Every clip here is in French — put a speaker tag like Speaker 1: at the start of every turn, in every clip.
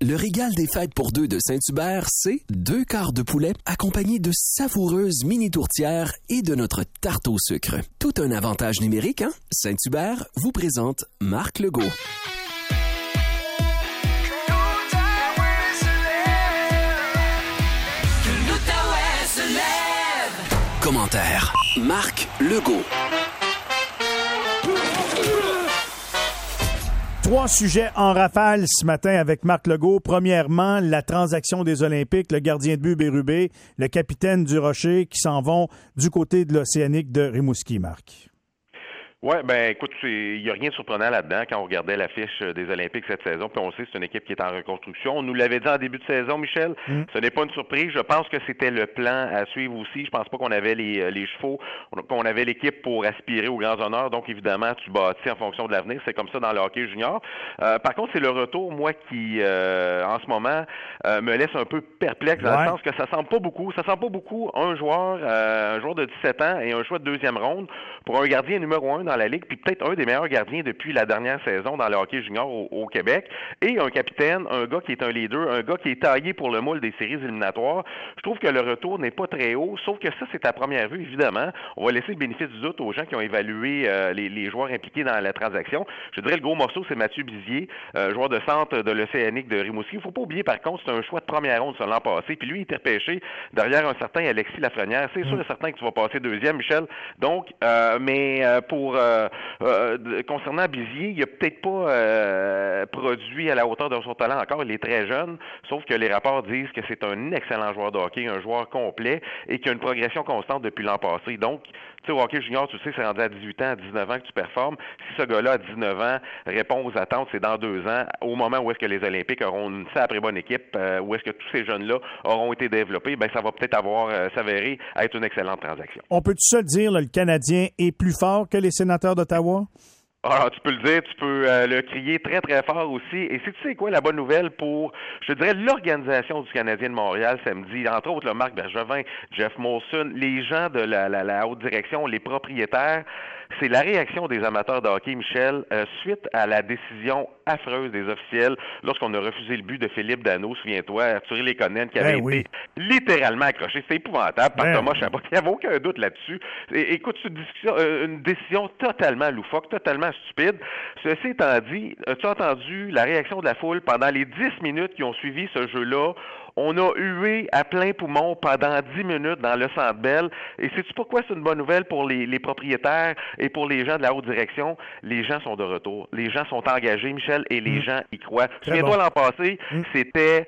Speaker 1: Le régal des fêtes pour deux de Saint-Hubert, c'est 2 quarts de poulet accompagnés de savoureuses mini tourtières et de notre tarte au sucre. Tout un avantage numérique, hein? Saint-Hubert vous présente Marc Legault. Commentaire Marc Legault.
Speaker 2: 3 sujets en rafale ce matin avec Marc Legault. Premièrement, la transaction des Olympiques, le gardien de but Bérubé, le capitaine du Rocher qui s'en vont du côté de l'Océanique de Rimouski, Marc.
Speaker 3: Oui, ben écoute, il n'y a rien de surprenant là-dedans quand on regardait l'affiche des Olympiques cette saison, puis on sait que c'est une équipe qui est en reconstruction. On nous l'avait dit en début de saison, Michel, ce n'est pas une surprise. Je pense que c'était le plan à suivre aussi. Je pense pas qu'on avait les chevaux, qu'on avait l'équipe pour aspirer aux grands honneurs. Donc évidemment, tu bâtis en fonction de l'avenir. C'est comme ça dans le hockey junior. Par contre, c'est le retour, moi, qui en ce moment me laisse un peu perplexe dans le sens que ça semble pas beaucoup. Ça semble pas beaucoup un joueur de 17 ans et un choix de deuxième ronde pour un gardien numéro 1 dans la Ligue, puis peut-être un des meilleurs gardiens depuis la dernière saison dans le hockey junior au Québec, et un capitaine, un gars qui est un leader, un gars qui est taillé pour le moule des séries éliminatoires. Je trouve que le retour n'est pas très haut, sauf que ça, c'est à première vue, évidemment. On va laisser le bénéfice du doute aux gens qui ont évalué les joueurs impliqués dans la transaction. Je dirais le gros morceau, c'est Mathieu Bizier, joueur de centre de l'Océanique de Rimouski. Il ne faut pas oublier, par contre, c'est un choix de première ronde l'an passé, puis lui, il était repêché derrière un certain Alexis Lafrenière. C'est sûr et certain que tu vas passer deuxième, Michel. Donc, pour concernant Bizier, il n'a peut-être pas produit à la hauteur de son talent encore. Il est très jeune, sauf que les rapports disent que c'est un excellent joueur de hockey, un joueur complet et qui a une progression constante depuis l'an passé. Donc, tu sais, au hockey junior, tu sais, c'est rendu à 18 ans, à 19 ans que tu performes. Si ce gars-là, à 19 ans, répond aux attentes, c'est dans 2 ans, au moment où est-ce que les Olympiques auront une sacrée bonne équipe, où est-ce que tous ces jeunes-là auront été développés, ben ça va peut-être s'avérer être une excellente transaction.
Speaker 2: On peut-tu se le dire, là, le Canadien est plus fort que les Sénateurs d'Ottawa?
Speaker 3: Alors, tu peux le dire, tu peux le crier très, très fort aussi. Et si tu sais quoi, la bonne nouvelle pour, je te dirais, l'organisation du Canadien de Montréal samedi, entre autres, le Marc Bergevin, Jeff Molson, les gens de la haute direction, les propriétaires, c'est la réaction des amateurs de hockey, Michel, suite à la décision affreuse des officiels lorsqu'on a refusé le but de Philippe Danault, souviens-toi, Arthur Lekonen, qui avait été littéralement accroché. C'est épouvantable par Thomas Chabot. Il n'y avait aucun doute là-dessus. Écoute, c'est une décision totalement loufoque, totalement stupide. Ceci étant dit, as-tu entendu la réaction de la foule pendant les 10 minutes qui ont suivi ce jeu-là? On a hué à plein poumon pendant 10 minutes dans le Centre Bell. Et sais-tu pourquoi c'est une bonne nouvelle pour les propriétaires et pour les gens de la haute direction? Les gens sont de retour. Les gens sont engagés, Michel, et les gens y croient. Souviens-toi, l'an passé, c'était...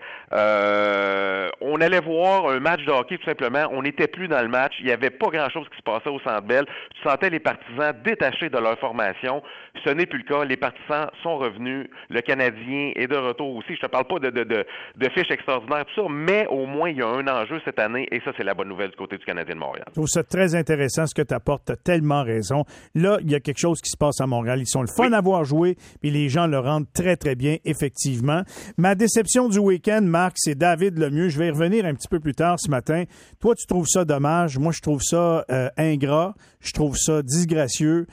Speaker 3: on allait voir un match de hockey, tout simplement. On n'était plus dans le match. Il n'y avait pas grand-chose qui se passait au Centre Bell. Tu sentais les partisans détachés de leur formation. Ce n'est plus le cas. Les partisans sont revenus. Le Canadien est de retour aussi. Je te parle pas de fiches extraordinaires, tout ça, mais au moins, il y a un enjeu cette année, et ça, c'est la bonne nouvelle du côté du Canadien de Montréal.
Speaker 2: Je trouve ça très intéressant ce que tu apportes. Tu as tellement raison. Là, il y a quelque chose qui se passe à Montréal. Ils sont le fun à voir jouer, puis les gens le rendent très, très bien, effectivement. Ma déception du week-end, Marc, c'est David Lemieux. Je vais y revenir un petit peu plus tard ce matin. Toi, tu trouves ça dommage. Moi, je trouve ça ingrat. Je trouve ça disgracieux.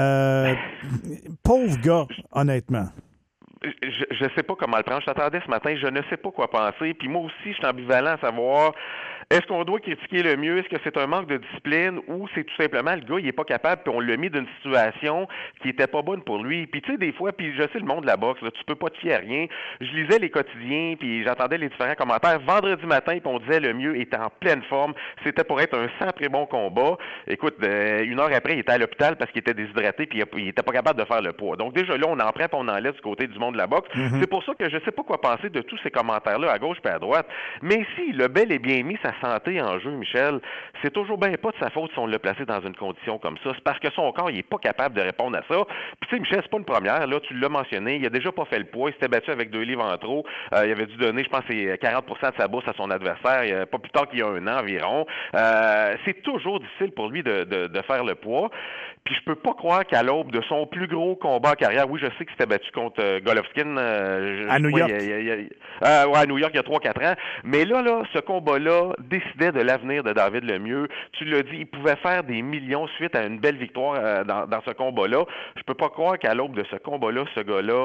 Speaker 2: Pauvre gars, honnêtement.
Speaker 3: Je sais pas comment le prendre. Je t'attendais ce matin, je ne sais pas quoi penser. Puis moi aussi, je suis ambivalent à savoir, est-ce qu'on doit critiquer le mieux? Est-ce que c'est un manque de discipline ou c'est tout simplement le gars, il est pas capable, puis on l'a mis d'une situation qui était pas bonne pour lui. Puis tu sais, des fois, puis je sais le monde de la boxe, là, tu peux pas te fier à rien. Je lisais les quotidiens, puis j'entendais les différents commentaires. Vendredi matin, puis on disait le mieux était en pleine forme. C'était pour être un sacré bon combat. Écoute, 1 heure après, il était à l'hôpital parce qu'il était déshydraté, puis il était pas capable de faire le poids. Donc déjà là, on en prend, puis on en laisse du côté du monde de la boxe. C'est pour ça que je sais pas quoi penser de tous ces commentaires-là à gauche et à droite. Mais si le bel et bien mis sa santé en jeu, Michel, c'est toujours bien pas de sa faute si on l'a placé dans une condition comme ça. C'est parce que son corps, il est pas capable de répondre à ça. Puis tu sais, Michel, c'est pas une première, là, tu l'as mentionné, il a déjà pas fait le poids, il s'était battu avec 2 livres en trop. Il avait dû donner, je pense, 40% de sa bourse à son adversaire, pas plus tard qu'il y a 1 an environ. C'est toujours difficile pour lui de faire le poids. Puis je peux pas croire qu'à l'aube de son plus gros combat en carrière, oui, je sais qu'il s'était battu contre Golovkin.
Speaker 2: À New York.
Speaker 3: À New York, il y a 3-4 ans. Mais là, ce combat-là décidait de l'avenir de David Lemieux. Tu l'as dit, il pouvait faire des millions suite à une belle victoire dans ce combat-là. Je peux pas croire qu'à l'aube de ce combat-là, ce gars-là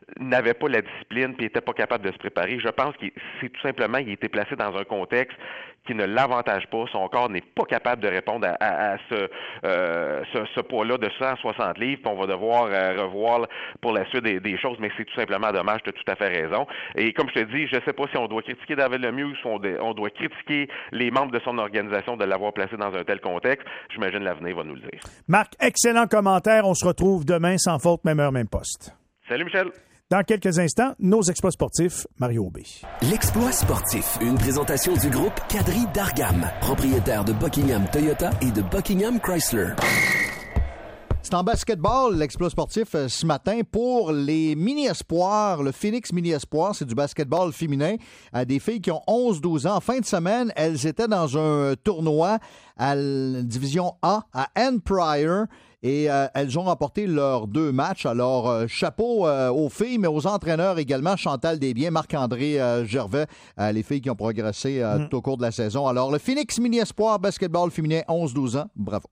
Speaker 3: n'avait pas la discipline puis n'était pas capable de se préparer. Je pense qu'il tout simplement, il a été placé dans un contexte qui ne l'avantage pas. Son corps n'est pas capable de répondre à ce poids-là de 160 livres. Puis on va devoir revoir pour la suite des choses, mais c'est tout simplement dommage. Tu as tout à fait raison. Et comme je te dis, je ne sais pas si on doit critiquer David Lemieux ou si on doit critiquer les membres de son organisation de l'avoir placé dans un tel contexte. J'imagine l'avenir va nous le dire.
Speaker 2: Marc, excellent commentaire. On se retrouve demain sans faute, même heure, même poste.
Speaker 3: Salut Michel.
Speaker 2: Dans quelques instants, nos exploits sportifs, Mario Aubé.
Speaker 1: L'exploit sportif, une présentation du groupe Quadri Dargam, propriétaire de Buckingham Toyota et de Buckingham Chrysler.
Speaker 4: C'est en basketball, l'exploit sportif ce matin pour les mini-espoirs. Le Phoenix mini-espoir, c'est du basketball féminin. Des filles qui ont 11-12 ans. En fin de semaine, elles étaient dans un tournoi à la division A à Ann Pryor. Et elles ont remporté leurs 2 matchs. Alors, chapeau aux filles, mais aux entraîneurs également. Chantal Desbiens, Marc-André Gervais, les filles qui ont progressé tout au cours de la saison. Alors, le Phoenix Mini-Espoir basketball féminin, 11-12 ans, bravo.